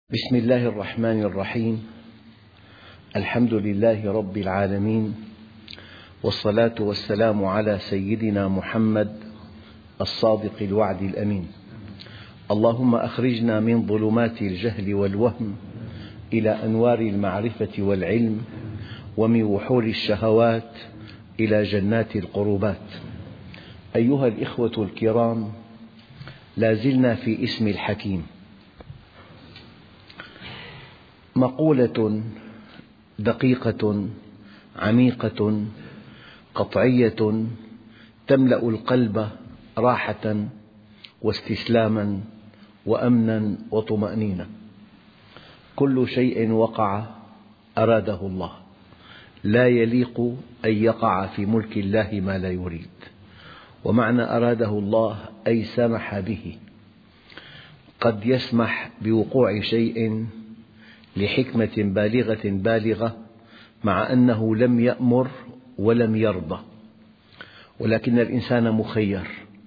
بسم الله الرحمن الرحيم. الحمد لله رب العالمين، والصلاة والسلام على سيدنا محمد الصادق الوعد الأمين. اللهم أخرجنا من ظلمات الجهل والوهم إلى أنوار المعرفة والعلم، ومن وحول الشهوات إلى جنات القربات. أيها الإخوة الكرام، لا زلنا في اسم الحكيم. مقولة دقيقة عميقة قطعية تملأ القلب راحة واستسلاما وأمنا وطمأنينة. كل شيء وقع أراده الله، لا يليق أن يقع في ملك الله ما لا يريد. ومعنى أراده الله أي سمح به. قد يسمح بوقوع شيء لحكمة بالغة مع أنه لم يأمر ولم يرضى، ولكن الإنسان مخير.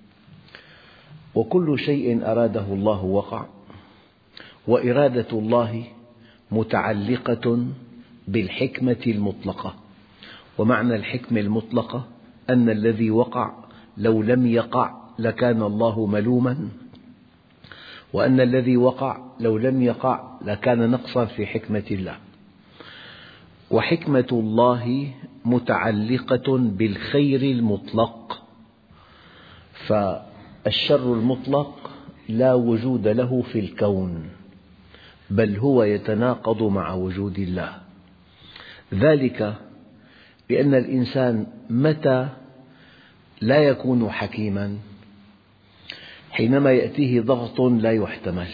وكل شيء أراده الله وقع، وإرادة الله متعلقة بالحكمة المطلقة. ومعنى الحكمة المطلقة أن الذي وقع لو لم يقع لكان الله ملوما، وأن الذي وقع لو لم يقع لكان نقصا في حكمة الله. وحكمة الله متعلقة بالخير المطلق، فالشر المطلق لا وجود له في الكون، بل هو يتناقض مع وجود الله. ذلك لأن الإنسان متى لا يكون حكيما؟ حينما يأتيه ضغط لا يحتمل،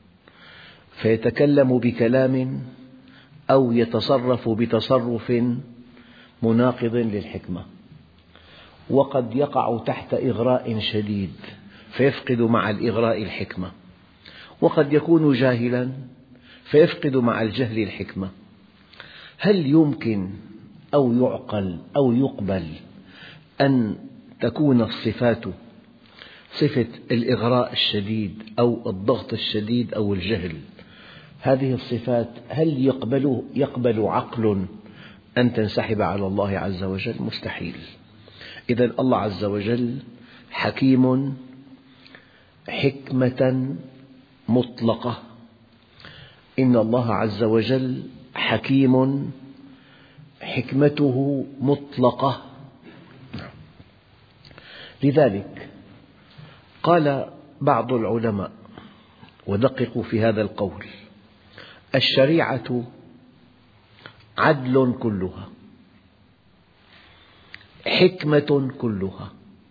فيتكلم بكلام أو يتصرف بتصرف مناقض للحكمة، وقد يقع تحت إغراء شديد فيفقد مع الإغراء الحكمة، وقد يكون جاهلا فيفقد مع الجهل الحكمة. هل يمكن أو يعقل أو يقبل أن تكون الصفات صفة الإغراء الشديد أو الضغط الشديد أو الجهل؟ هذه الصفات هل يقبل عقل أن تنسحب على الله عز وجل؟ مستحيل. إذن الله عز وجل حكيم حكمة مطلقة. إن الله عز وجل حكيم حكمته مطلقة. لذلك قال بعض العلماء، ودققوا في هذا القول: الشريعة عدل كلها، حكمة كلها،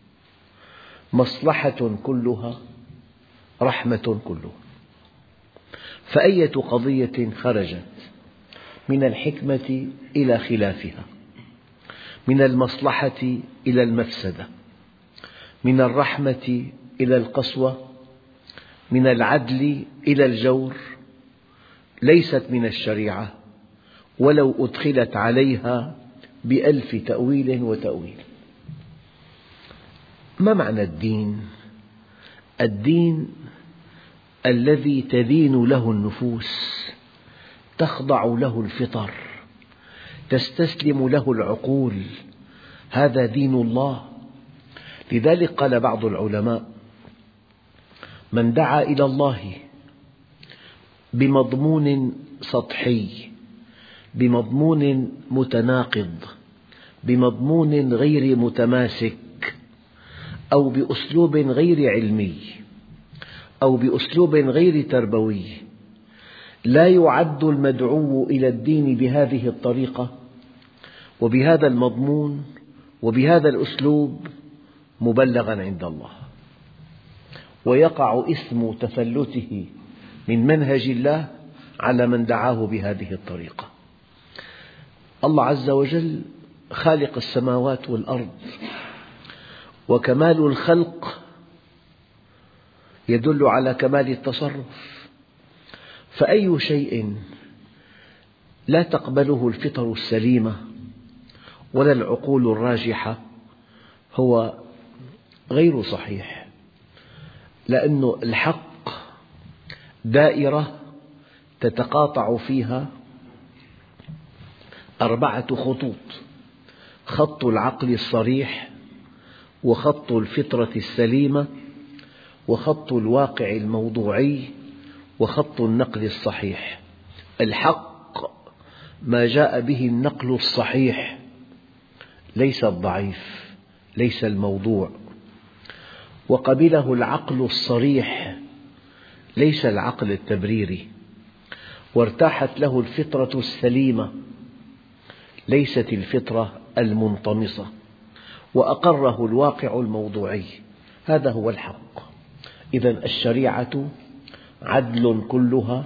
مصلحة كلها، رحمة كلها. فأية قضية خرجت من الحكمة إلى خلافها، من المصلحة إلى المفسدة، من الرحمة إلى القسوة، من العدل إلى الجور، ليست من الشريعة ولو أدخلت عليها بألف تأويل وتأويل. ما معنى الدين؟ الدين الذي تدين له النفوس، تخضع له الفطر، تستسلم له العقول، هذا دين الله. لذلك قال بعض العلماء: من دعا إلى الله بمضمون سطحي، بمضمون متناقض، بمضمون غير متماسك، أو بأسلوب غير علمي، أو بأسلوب غير تربوي، لا يعد المدعو إلى الدين بهذه الطريقة وبهذا المضمون وبهذا الأسلوب مبلغا عند الله، ويقع إثم تفلته من منهج الله على من دعاه بهذه الطريقة. الله عز وجل خالق السماوات والأرض، وكمال الخلق يدل على كمال التصرف. فأي شيء لا تقبله الفطر السليمة ولا العقول الراجحة هو غير صحيح، لأن الحق دائرة تتقاطع فيها 4 خطوط: خط العقل الصريح، وخط الفطرة السليمة، وخط الواقع الموضوعي، وخط النقل الصحيح. الحق ما جاء به النقل الصحيح، ليس الضعيف، ليس الموضوع. وقبله العقل الصريح، ليس العقل التبريري. وارتاحت له الفطرة السليمة، ليست الفطرة المنطمسة. وأقره الواقع الموضوعي. هذا هو الحق. إذن الشريعة عدل كلها،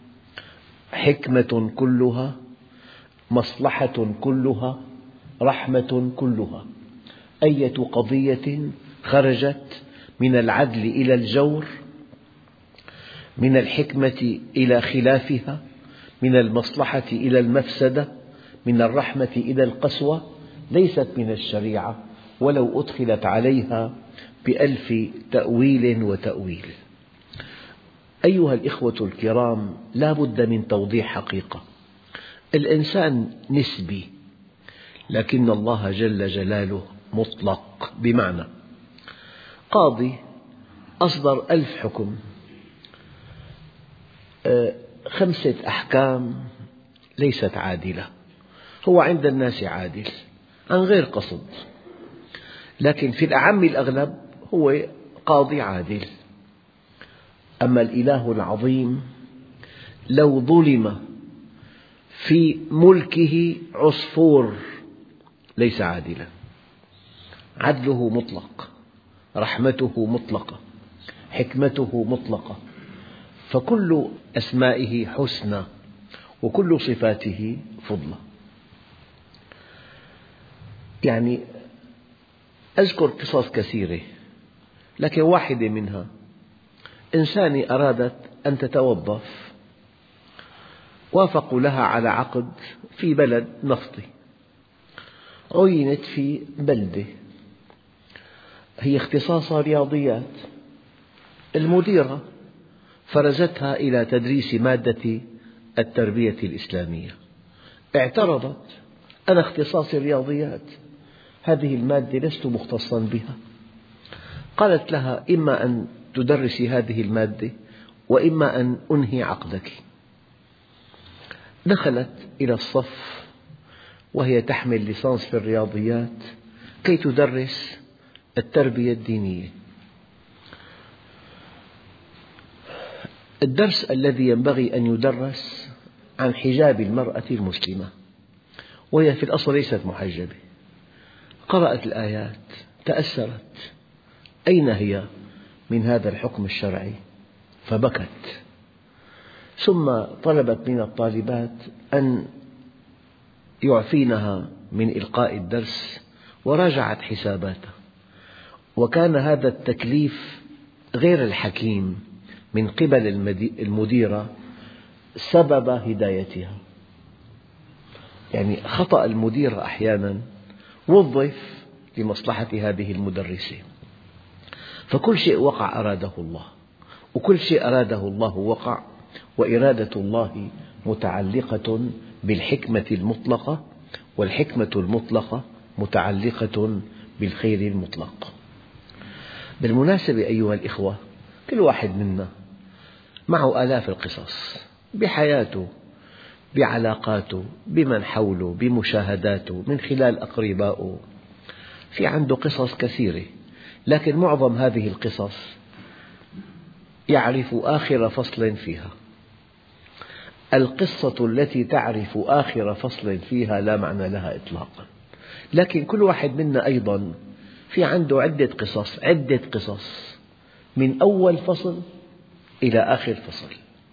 حكمة كلها، مصلحة كلها، رحمة كلها. أية قضية خرجت من العدل إلى الجور، من الحكمة إلى خلافها، من المصلحة إلى المفسدة، من الرحمة إلى القسوة، ليست من الشريعة ولو أدخلت عليها ب1000 تأويل وتأويل. أيها الإخوة الكرام، لا بد من توضيح حقيقة: الإنسان نسبي، لكن الله جل جلاله مطلق. بمعنى قاضي أصدر 1000 حكم، 5 أحكام ليست عادلة، هو عند الناس عادل عن غير قصد، لكن في الأعم الأغلب هو قاضي عادل. أما الإله العظيم لو ظلم في ملكه عصفور ليس عادلا. عدله مطلق، رحمته مطلقة، حكمته مطلقة، فكل أسمائه حسنى وكل صفاته فضلى. يعني أذكر قصص كثيرة، لكن واحدة منها: إنسانة أرادت أن تتوظف، وافقوا لها على عقد في بلد نفطي، عينت في بلدة هي اختصاصها رياضيات، المديرة فرزتها إلى تدريس مادة التربية الإسلامية. اعترضت: أنا اختصاصي رياضيات، هذه المادة لست مختصا بها. قالت لها: إما أن تدرسي هذه المادة، وإما أن أنهي عقدك. دخلت إلى الصف وهي تحمل ليسانس في الرياضيات كي تدرس التربية الدينية. الدرس الذي ينبغي أن يدرس عن حجاب المرأة المسلمة، وهي في الأصل ليست محجبة. قرأت الآيات، تأثرت: أين هي من هذا الحكم الشرعي؟ فبكت. ثم طلبت من الطالبات أن يعفينها من إلقاء الدرس، وراجعت حساباتها. وكان هذا التكليف غير الحكيم من قبل المديرة سبب هدايتها. يعني خطأ المدير أحيانا وظف لمصلحة هذه المدرسة. فكل شيء وقع أراده الله، وكل شيء أراده الله وقع، وإرادة الله متعلقة بالحكمة المطلقة، والحكمة المطلقة متعلقة بالخير المطلق. بالمناسبة أيها الإخوة، كل واحد منا معه آلاف القصص بحياته، بعلاقاته، بمن حوله، بمشاهداته، من خلال أقربائه، في عنده قصص كثيرة، لكن معظم هذه القصص يعرف آخر فصل فيها. القصة التي تعرف آخر فصل فيها لا معنى لها إطلاقا. لكن كل واحد منا أيضا في عنده عدة قصص من أول فصل إلى آخر فصل.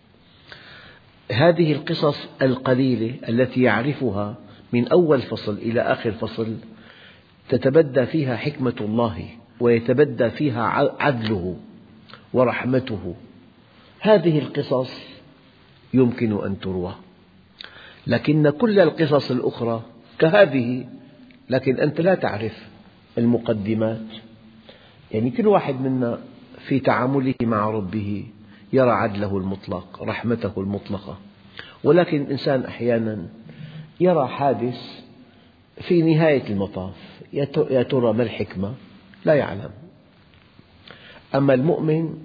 هذه القصص القليلة التي يعرفها من أول فصل إلى آخر فصل تتبدى فيها حكمة الله، ويتبدى فيها عدله ورحمته. هذه القصص يمكن أن تروى، لكن كل القصص الأخرى كهذه، لكن أنت لا تعرف المقدمات. يعني كل واحد منا في تعامله مع ربه يرى عدله المطلق، رحمته المطلقة، ولكن الإنسان أحيانا يرى حادث في نهاية المطاف، يا ترى ما الحكمة؟ لا يعلم. أما المؤمن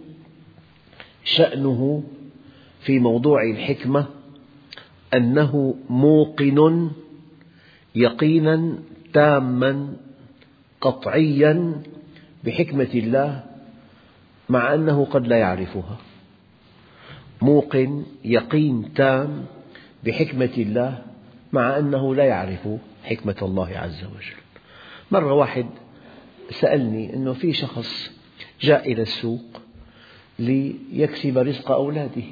شأنه في موضوع الحكمة أنه موقن يقينا تاما قطعيا بحكمة الله مع أنه قد لا يعرفها. موقن يقين تام بحكمة الله مع أنه لا يعرف حكمة الله عز وجل. مرة واحد سألني أنه في شخص جاء إلى السوق ليكسب رزق أولاده،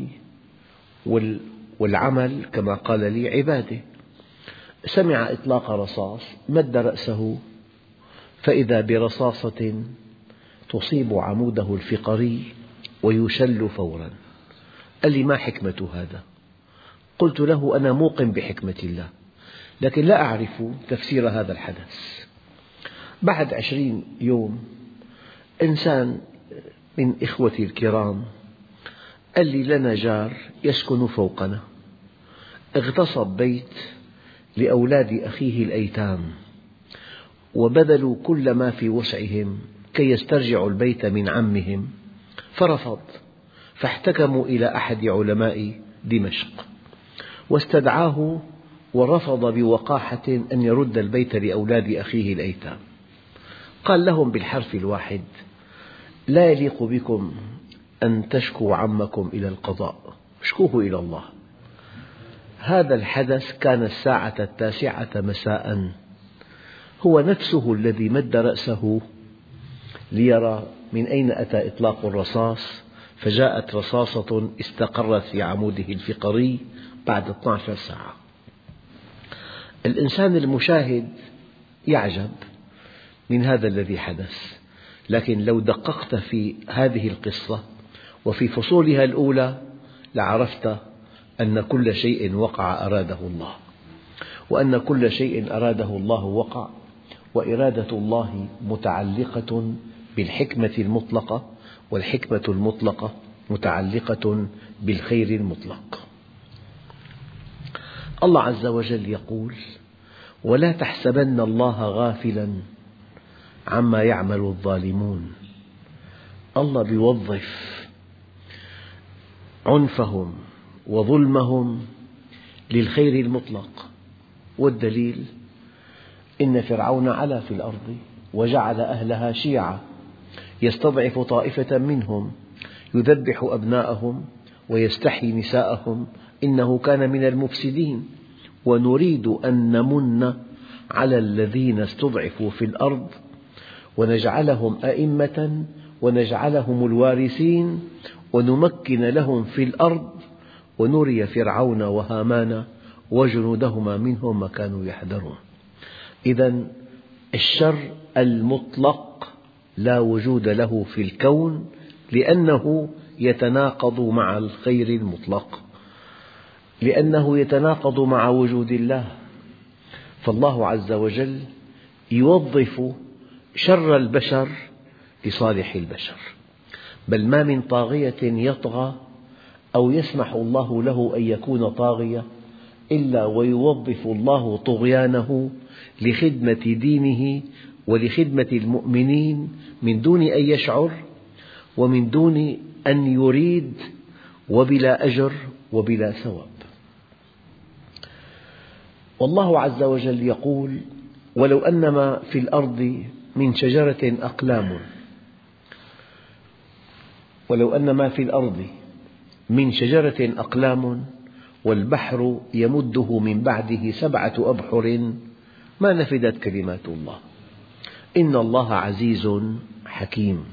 والعمل كما قال لي عبادة. سمع إطلاق رصاص، مد رأسه فإذا برصاصة تصيب عموده الفقري ويشل فورا. قال لي: ما حكمة هذا؟ قلت له: أنا موقن بحكمة الله، لكن لا أعرف تفسير هذا الحدث. بعد 20 يوم إنسان من إخوتي الكرام قال لي: لنا جار يسكن فوقنا، اغتصب بيت لأولاد أخيه الأيتام، وبذلوا كل ما في وسعهم كي يسترجعوا البيت من عمهم، فرفض، فاحتكموا إلى أحد علماء دمشق واستدعاه، ورفض بوقاحة أن يرد البيت لأولاد أخيه الأيتام. قال لهم بالحرف الواحد: لا يليق بكم أن تشكوا عمكم إلى القضاء، اشكوه إلى الله. هذا الحدث كان الساعة 9 مساء، هو نفسه الذي مد رأسه ليرى من أين أتى إطلاق الرصاص، فجاءت رصاصة استقرت في عموده الفقري بعد 12 ساعة. الإنسان المشاهد يعجب من هذا الذي حدث، لكن لو دققت في هذه القصة وفي فصولها الأولى لعرفت أن كل شيء وقع أراده الله، وأن كل شيء أراده الله وقع، وإرادة الله متعلقة بالحكمة المطلقة، والحكمة المطلقة متعلقة بالخير المطلق. الله عز وجل يقول: ولا تحسبن الله غافلا عما يعمل الظالمون. الله يوظف عنفهم وظلمهم للخير المطلق، والدليل: إن فرعون علا في الأرض وجعل أهلها شيعا يستضعف طائفة منهم يذبح أبناءهم ويستحيي نساءهم إنه كان من المفسدين ونريد أن نمن على الذين استضعفوا في الأرض ونجعلهم أئمة ونجعلهم الوارثين ونمكن لهم في الأرض ونري فرعون وهامان وجنودهما منهم ما كانوا يحذرون. إذن الشر المطلق لا وجود له في الكون، لأنه يتناقض مع الخير المطلق، لأنه يتناقض مع وجود الله. فالله عز وجل يوظف شر البشر لصالح البشر، بل ما من طاغية يطغى أو يسمح الله له أن يكون طاغية إلا ويوظف الله طغيانه لخدمة دينه ولخدمة المؤمنين من دون أن يشعر ومن دون أن يريد، وبلا أجر وبلا ثواب. والله عز وجل يقول: ولو أن ما في الأرض من شجرة أقلام، ولو أن ما في الأرض من شجرة أقلام والبحر يمده من بعده 7 أبحر ما نفدت كلمات الله إن الله عزيز حكيم.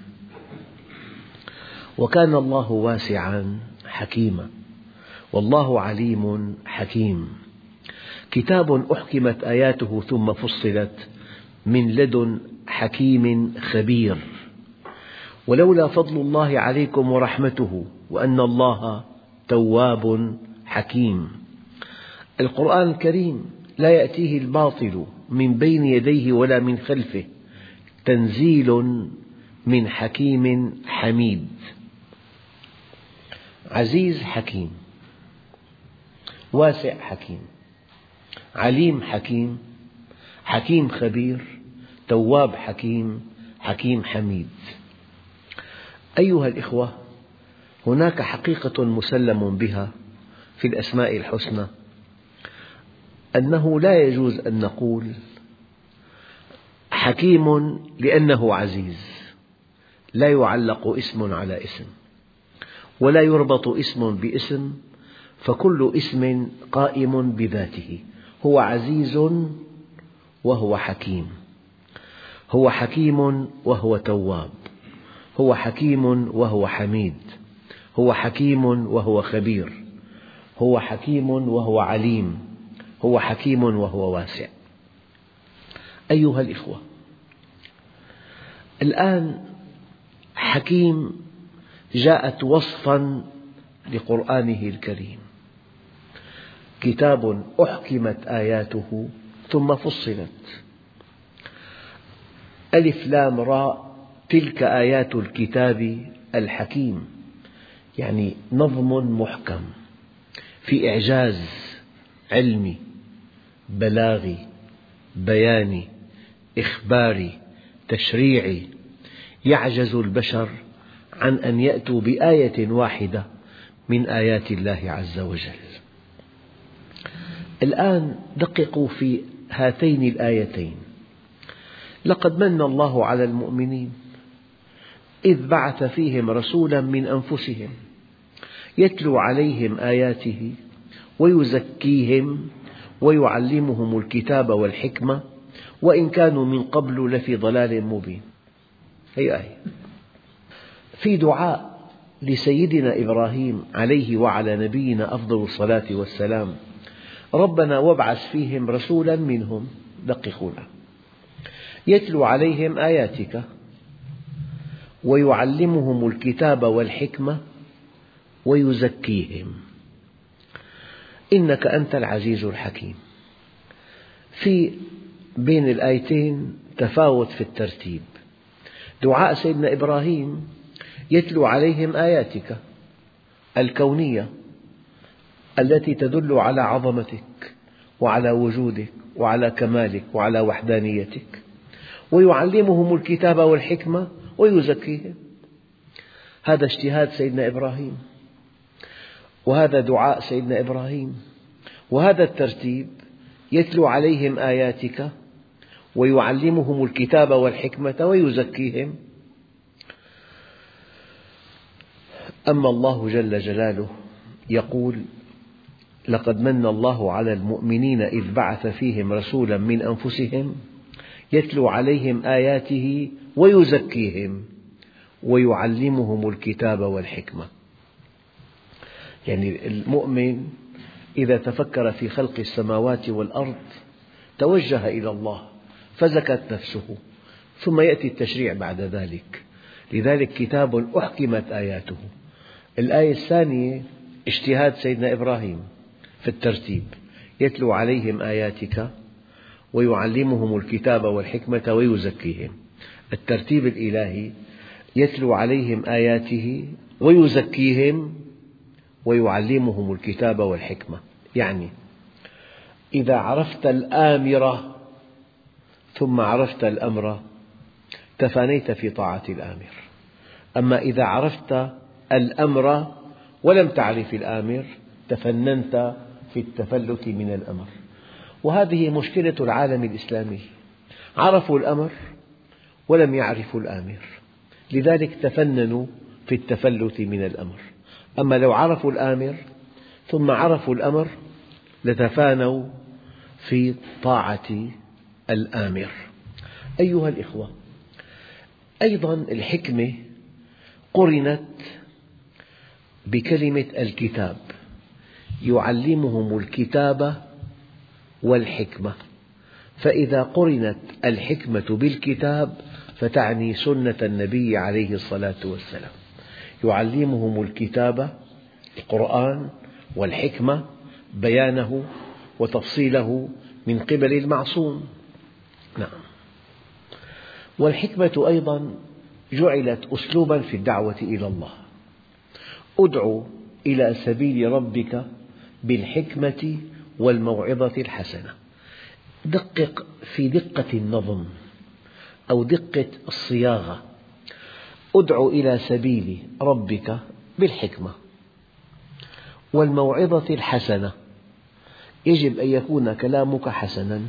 وكان الله واسعا حكيما، والله عليم حكيم. كتاب أحكمت آياته ثم فصلت من لدن حكيم خبير. ولولا فضل الله عليكم ورحمته وأن الله تواب حكيم. القرآن الكريم لا يأتيه الباطل من بين يديه ولا من خلفه، تنزيل من حكيم حميد. عزيز حكيم. واسع حكيم، عليم حكيم، حكيم خبير، تواب حكيم، حكيم حميد. أيها الإخوة، هناك حقيقة مسلم بها في الأسماء الحسنى، أنه لا يجوز أن نقول حكيم لأنه عزيز، لا يعلق اسم على اسم، ولا يربط اسم باسم، فكل اسم قائم بذاته. هو عزيز وهو حكيم، هو حكيم وهو تواب، هو حكيم وهو حميد، هو حكيم وهو خبير، هو حكيم وهو عليم، هو حكيم وهو واسع. أيها الإخوة، الآن حكيم جاءت وصفا لقرآنه الكريم، كتاب أحكمت آياته ثم فصلت. ألف لام راء، تلك آيات الكتاب الحكيم، يعني نظم محكم في إعجاز علمي بلاغي بياني إخباري تشريعي، يعجز البشر عن أن يأتوا بآية واحدة من آيات الله عز وجل. الآن دققوا في هاتين الآيتين: لقد من الله على المؤمنين إذ بعث فيهم رسولا من أنفسهم يتلو عليهم آياته ويزكيهم ويعلمهم الكتاب والحكمة وإن كانوا من قبل لفي ضلال مبين. هي آية. في دعاء لسيدنا إبراهيم عليه وعلى نبينا أفضل الصلاة والسلام: ربنا وابعث فيهم رسولا منهم، دققونا، يتلو عليهم آياتك ويعلمهم الكتاب والحكمة ويزكيهم إنك أنت العزيز الحكيم. في بين الآيتين تفاوت في الترتيب. دعاء سيدنا إبراهيم يتلو عليهم آياتك الكونية التي تدل على عظمتك وعلى وجودك وعلى كمالك وعلى وحدانيتك، ويعلمهم الكتاب والحكمة ويزكيهم. هذا اجتهاد سيدنا إبراهيم، وهذا دعاء سيدنا إبراهيم، وهذا الترتيب: يتلو عليهم آياتك ويعلمهم الكتاب والحكمة ويزكيهم. أما الله جل جلاله يقول: لقد من الله على المؤمنين إذ بعث فيهم رسولا من أنفسهم يتلو عليهم آياته ويزكيهم ويعلمهم الكتاب والحكمة. يعني المؤمن إذا تفكر في خلق السماوات والأرض توجه إلى الله فزكت نفسه، ثم يأتي التشريع بعد ذلك. لذلك كتاب أحكمت آياته. الآية الثانية اجتهاد سيدنا إبراهيم في الترتيب: يتلو عليهم آياتك ويعلمهم الكتاب والحكمة ويزكيهم. الترتيب الإلهي: يتلو عليهم آياته ويزكيهم ويعلمهم الكتاب والحكمة. يعني إذا عرفت الآمر ثم عرفت الأمر تفانيت في طاعة الآمر، أما إذا عرفت الأمر ولم تعرف الآمر تفننت في التفلت من الأمر. وهذه مشكلة العالم الإسلامي: عرفوا الأمر ولم يعرفوا الآمر، لذلك تفننوا في التفلت من الأمر. أما لو عرفوا الآمر ثم عرفوا الأمر لتفانوا في طاعة الآمر. أيها الإخوة، أيضا الحكمة قرنت بكلمة الكتاب، يعلمهم الكتاب والحكمة. فإذا قرنت الحكمة بالكتاب فتعني سنة النبي عليه الصلاة والسلام. يعلمهم الكتاب القرآن والحكمة بيانه وتفصيله من قبل المعصوم. نعم. والحكمة أيضا جعلت أسلوبا في الدعوة إلى الله: ادع إلى سبيل ربك بالحكمة والموعظة الحسنة. دقق في دقة النظم أو دقة الصياغة. ادع إلى سبيل ربك بالحكمة والموعظة الحسنة. يجب أن يكون كلامك حسنا،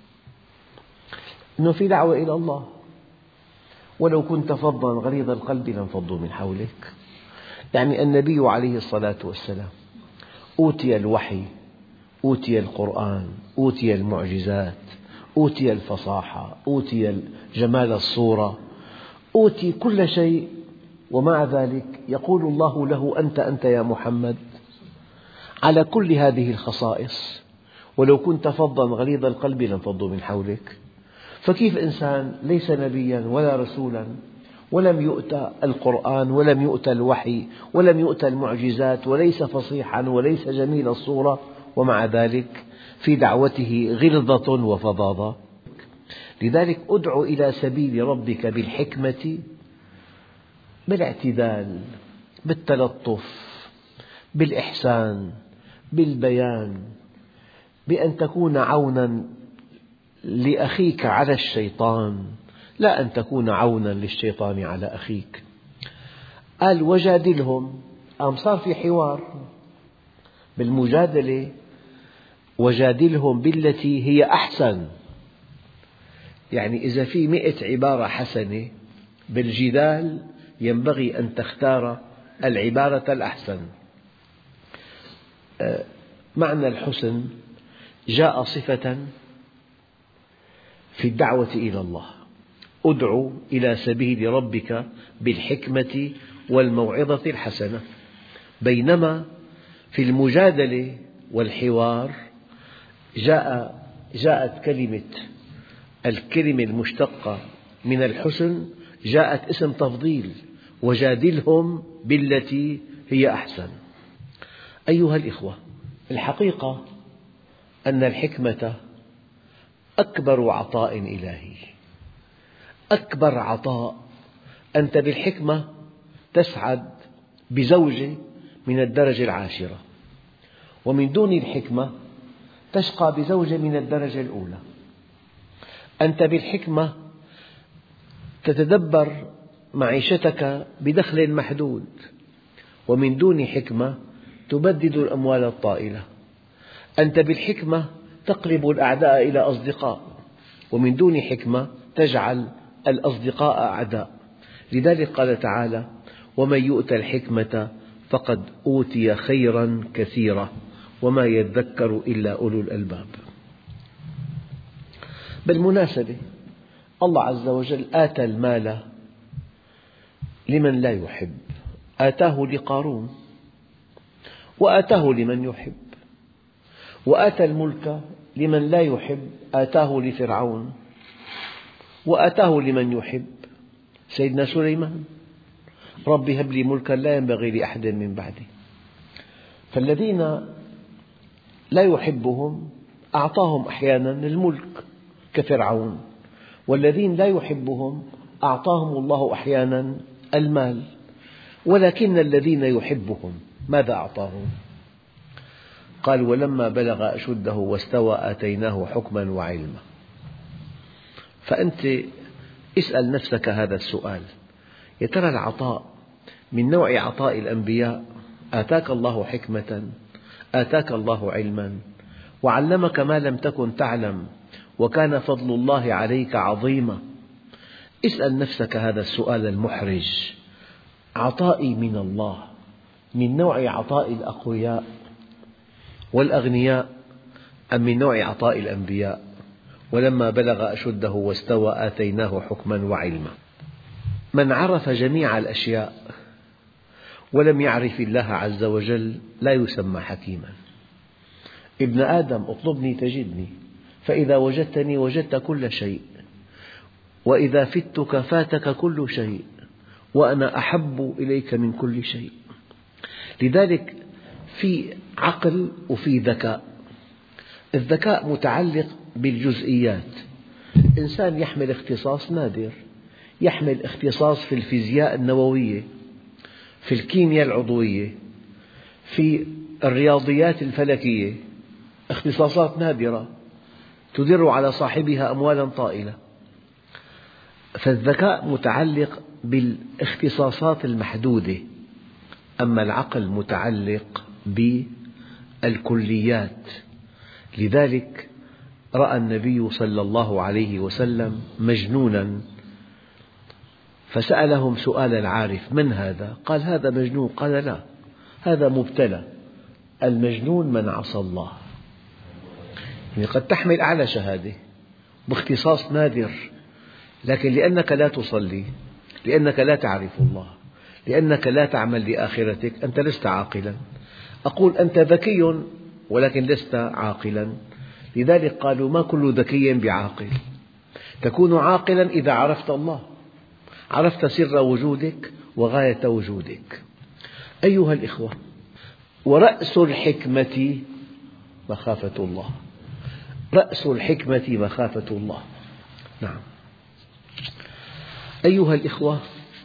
إنه في دعوة إلى الله. ولو كنت فظا غليظ القلب لانفضوا من حولك. يعني النبي عليه الصلاة والسلام أوتي الوحي، أوتي القرآن، أوتي المعجزات، أوتي الفصاحة، أوتي جمال الصورة، أوتي كل شيء، ومع ذلك يقول الله له: أنت يا محمد على كل هذه الخصائص، ولو كنت فظا غليظ القلب لانفضوا من حولك. فكيف إنسان ليس نبيا ولا رسولا ولم يؤتى القرآن ولم يؤتى الوحي ولم يؤتى المعجزات وليس فصيحا وليس جميل الصورة، ومع ذلك في دعوته غلظة وفظاظة؟ لذلك ادع إلى سبيل ربك بالحكمة، بالاعتدال، بالتلطف، بالإحسان، بالبيان، بأن تكون عونا لأخيك على الشيطان، لا أن تكون عونا للشيطان على أخيك. قال: وجادلهم. صار في حوار بالمجادلة. وجادلهم بالتي هي أحسن. يعني إذا في 100 عبارة حسنة بالجدال، ينبغي أن تختار العبارة الأحسن. معنى الحسن جاء صفة في الدعوة إلى الله. ادع إلى سبيل ربك بالحكمة والموعظة الحسنة. بينما في المجادلة والحوار جاءت الكلمة المشتقة من الحسن، جاءت اسم تفضيل: وجادلهم بالتي هي أحسن. أيها الإخوة، الحقيقة أن الحكمة أكبر عطاء إلهي، أكبر عطاء. أنت بالحكمة تسعد بزوجة من الدرجة 10، ومن دون الحكمة تشقى بزوجة من الدرجة الأولى. أنت بالحكمة تتدبر معيشتك بدخل محدود، ومن دون حكمة تبدد الأموال الطائلة. أنت بالحكمة تقلب الأعداء إلى أصدقاء، ومن دون حكمة تجعل الأصدقاء أعداء. لذلك قال تعالى: ومن يؤت الحكمة فقد أوتي خيرا كثيرا وما يذكر إلا أولو الألباب. بالمناسبة، الله عز وجل آتى المال لمن لا يحب، آتاه لقارون، وآتاه لمن يحب، وآتى الملك لمن لا يحب، آتاه لفرعون، وآتاه لمن يحب، سيدنا سليمان: رب هب لي ملكا لا ينبغي لأحد من بعدي. فالذين لا يحبهم أعطاهم أحيانا الملك كفرعون، والذين لا يحبهم أعطاهم الله أحيانا المال. ولكن الذين يحبهم ماذا أعطاهم؟ قال: ولما بلغ أشده واستوى آتيناه حكما وعلما. فأنت اسأل نفسك هذا السؤال: يا ترى العطاء من نوع عطاء الأنبياء؟ آتاك الله حكمة، آتاك الله علما، وعلمك ما لم تكن تعلم، وكان فضل الله عليك عظيما. اسأل نفسك هذا السؤال المحرج: عطائي من الله من نوع عطاء الأقوياء والأغنياء، أم من نوع عطاء الأنبياء؟ ولما بلغ أشده واستوى آتيناه حكما وعلما. من عرف جميع الأشياء ولم يعرف الله عز وجل لا يسمى حكيما. ابن آدم اطلبني تجدني، فإذا وجدتني وجدت كل شيء، وإذا فتك فاتك كل شيء، وأنا أحب إليك من كل شيء. لذلك في عقل وفي ذكاء. الذكاء متعلق بالجزئيات. إنسان يحمل اختصاص نادر، يحمل اختصاص في الفيزياء النووية، في الكيمياء العضوية، في الرياضيات الفلكية اختصاصات نادرة تدر على صاحبها أموالا طائلة، فالذكاء متعلق بالاختصاصات المحدودة، أما العقل متعلق بالكليات. لذلك رأى النبي صلى الله عليه وسلم مجنونا فسألهم سؤال العارف: من هذا؟ قال: هذا مجنون. قال: لا، هذا مبتلى. المجنون من عصى الله. يعني قد تحمل أعلى شهادة باختصاص نادر، لكن لأنك لا تصلي، لأنك لا تعرف الله، لأنك لا تعمل لآخرتك، أنت لست عاقلا. أقول أنت ذكي ولكن لست عاقلا. لذلك قالوا: ما كل ذكي بعاقل. تكون عاقلا إذا عرفت الله، عرفت سر وجودك وغاية وجودك. أيها الإخوة، ورأس الحكمة مخافة الله. رأس الحكمة مخافة الله. نعم. أيها الإخوة،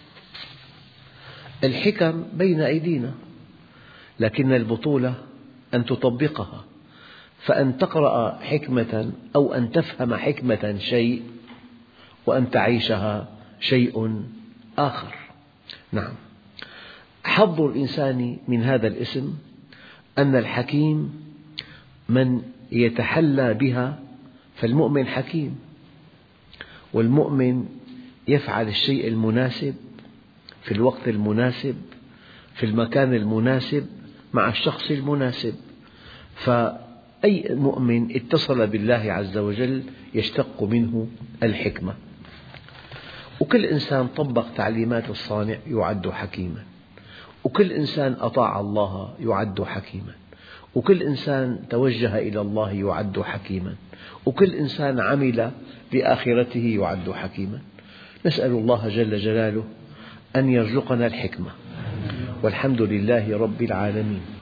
الحكم بين أيدينا، لكن البطولة أن تطبقها، فأن تقرأ حكمة أو أن تفهم حكمة شيء وأن تعيشها شيء آخر. نعم. حظ الإنسان من هذا الاسم أن الحكيم من يتحلى بها، فالمؤمن حكيم، والمؤمن يفعل الشيء المناسب في الوقت المناسب في المكان المناسب مع الشخص المناسب. فأي مؤمن اتصل بالله عز وجل يشتق منه الحكمة. وكل إنسان طبق تعليمات الصانع يعد حكيما، وكل إنسان أطاع الله يعد حكيما، وكل إنسان توجه إلى الله يعد حكيما، وكل إنسان عمل لآخرته يعد حكيما. نسأل الله جل جلاله أن يرزقنا الحكمة، والحمد لله رب العالمين.